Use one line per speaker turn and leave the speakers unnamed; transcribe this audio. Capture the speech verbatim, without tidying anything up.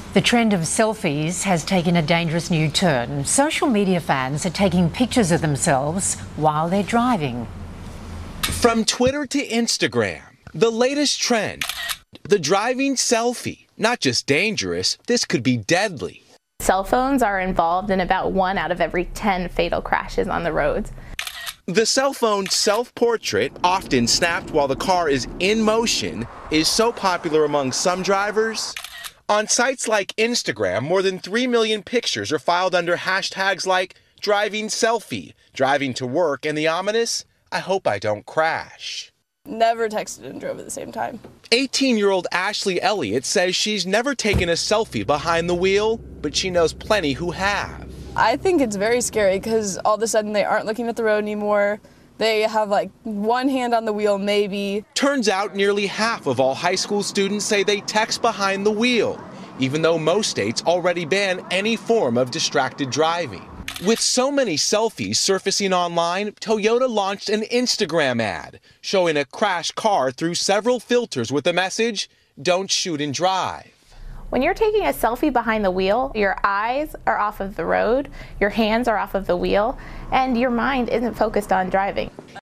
The trend of selfies has taken a dangerous new turn. Social media fans are taking pictures of themselves while they're driving.
From Twitter to Instagram, the latest trend, the driving selfie. Not just dangerous, this could be deadly.
Cell phones are involved in about one out of every ten fatal crashes on the roads.
The cell phone self-portrait, often snapped while the car is in motion, is so popular among some drivers. On sites like Instagram, more than three million pictures are filed under hashtags like driving selfie, driving to work, and the ominous, I hope I don't crash.
Never texted and drove at the same time.
eighteen-year-old Ashley Elliott says she's never taken a selfie behind the wheel, but she knows plenty who have.
I think it's very scary because all of a sudden they aren't looking at the road anymore. They have like one hand on the wheel, maybe.
Turns out nearly half of all high school students say they text behind the wheel, even though most states already ban any form of distracted driving. With so many selfies surfacing online, Toyota launched an Instagram ad showing a crashed car through several filters with the message, "Don't shoot and drive."
When you're taking a selfie behind the wheel, your eyes are off of the road, your hands are off of the wheel, and your mind isn't focused on driving.